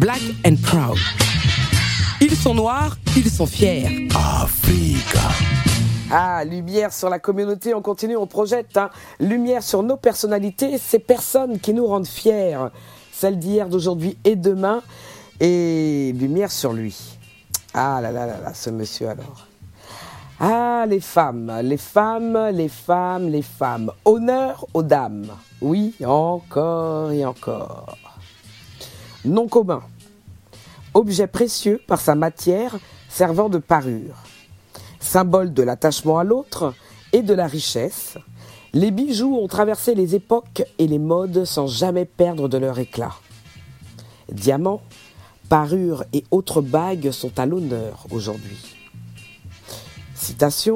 Black and proud. Ils sont noirs, ils sont fiers. Africa. Ah, lumière sur la communauté, on continue, on projette. Lumière sur nos personnalités, ces personnes qui nous rendent fiers. Celles d'hier, d'aujourd'hui et demain. Et lumière sur lui. Ah là là là là, ce monsieur alors. Ah, les femmes. Honneur aux dames. Oui, encore et encore. Nom commun. Objet précieux par sa matière, servant de parure. Symbole de l'attachement à l'autre et de la richesse, les bijoux ont traversé les époques et les modes sans jamais perdre de leur éclat. Diamants, parures et autres bagues sont à l'honneur aujourd'hui. Citation :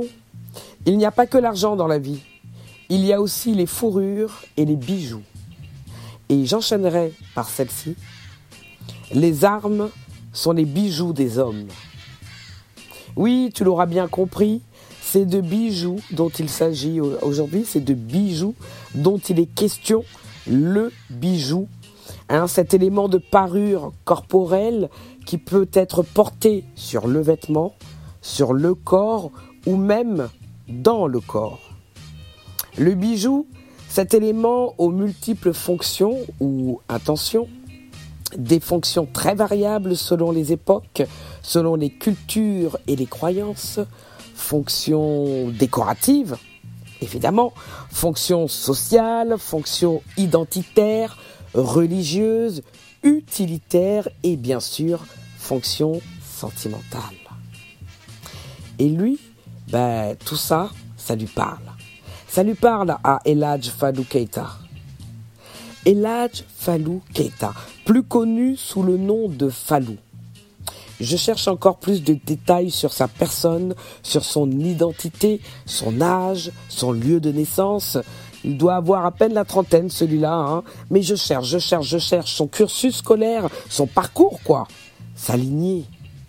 il n'y a pas que l'argent dans la vie, il y a aussi les fourrures et les bijoux. Et j'enchaînerai par celle-ci : les armes sont les bijoux des hommes. Oui, tu l'auras bien compris, c'est de bijoux dont il s'agit aujourd'hui, c'est de bijoux dont il est question, le bijou, cet élément de parure corporelle qui peut être porté sur le vêtement, sur le corps ou même dans le corps. Le bijou, cet élément aux multiples fonctions ou intentions, des fonctions très variables selon les époques, selon les cultures et les croyances, fonctions décoratives, évidemment, fonctions sociales, fonctions identitaires, religieuses, utilitaires et bien sûr, fonctions sentimentales. Et lui, tout ça, ça lui parle. Ça lui parle à El Hadj Fallou Keïta. El Hadj Fallou Keïta, plus connu sous le nom de Fallou. Je cherche encore plus de détails sur sa personne, sur son identité, son âge, son lieu de naissance. Il doit avoir à peine la trentaine, celui-là, mais je cherche son cursus scolaire, son parcours, sa lignée.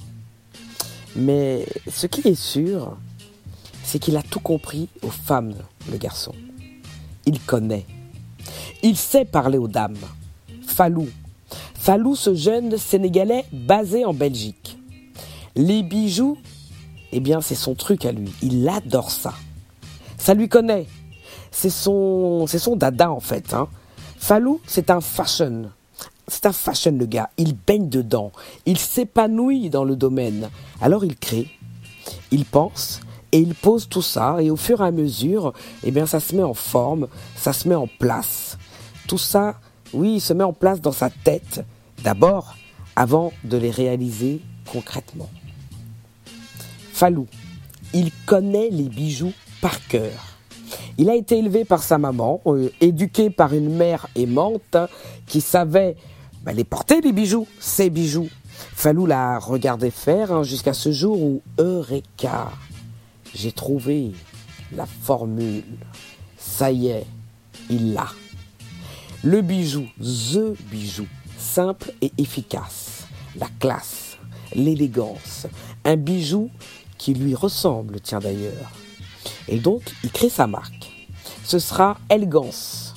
Mais ce qui est sûr, c'est qu'il a tout compris aux femmes, le garçon. Il connaît. Il sait parler aux dames. Fallou, ce jeune Sénégalais basé en Belgique. Les bijoux, c'est son truc à lui. Il adore ça. Ça lui connaît. C'est son dada en fait. Fallou, c'est un fashion. C'est un fashion le gars. Il baigne dedans. Il s'épanouit dans le domaine. Alors il crée, il pense et il pose tout ça. Et au fur et à mesure, ça se met en forme, ça se met en place. Tout ça, oui, il se met en place dans sa tête, d'abord, avant de les réaliser concrètement. Fallou, il connaît les bijoux par cœur. Il a été élevé par sa maman, éduqué par une mère aimante qui savait les porter, les bijoux, ses bijoux. Fallou l'a regardé faire jusqu'à ce jour où, Eureka, j'ai trouvé la formule. Ça y est, il l'a. Le bijou, the bijou, simple et efficace, la classe, l'élégance, un bijou qui lui ressemble, tiens d'ailleurs. Et donc, il crée sa marque. Ce sera Elgance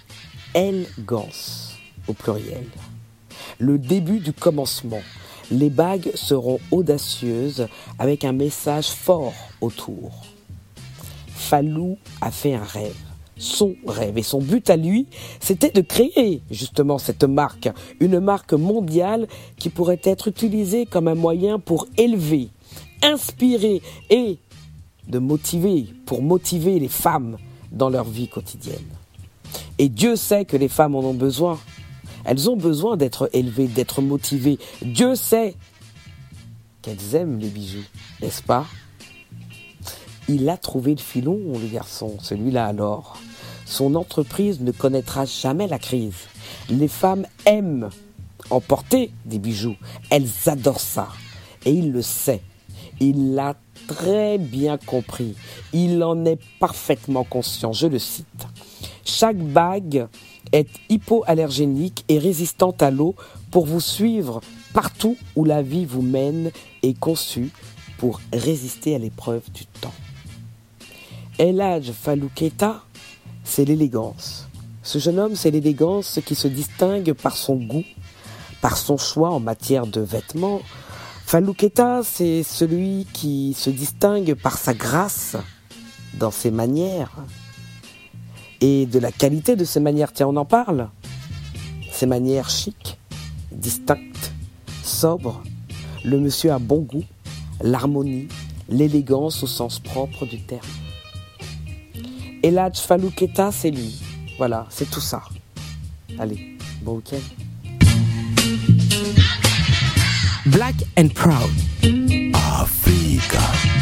au pluriel. Le début du commencement. Les bagues seront audacieuses avec un message fort autour. Fallou a fait un rêve. Son rêve et son but à lui, c'était de créer justement cette marque, une marque mondiale qui pourrait être utilisée comme un moyen pour élever, inspirer et pour motiver les femmes dans leur vie quotidienne. Et Dieu sait que les femmes en ont besoin. Elles ont besoin d'être élevées, d'être motivées. Dieu sait qu'elles aiment les bijoux, n'est-ce pas ? Il a trouvé le filon, le garçon, celui-là alors. Son entreprise ne connaîtra jamais la crise. Les femmes aiment emporter des bijoux. Elles adorent ça. Et il le sait. Il l'a très bien compris. Il en est parfaitement conscient. Je le cite. Chaque bague est hypoallergénique et résistante à l'eau pour vous suivre partout où la vie vous mène et conçue pour résister à l'épreuve du temps. El Hadj Fallou Keïta, c'est l'élégance. Ce jeune homme, c'est l'élégance qui se distingue par son goût, par son choix en matière de vêtements. Fallou Keita, c'est celui qui se distingue par sa grâce dans ses manières et de la qualité de ses manières. Tiens, on en parle. Ses manières chic, distinctes, sobres. Le monsieur a bon goût, l'harmonie, l'élégance au sens propre du terme. El Hadj Fallou Keita, c'est lui. Voilà, c'est tout ça. Allez, bon week-end. Black and Proud. Africa.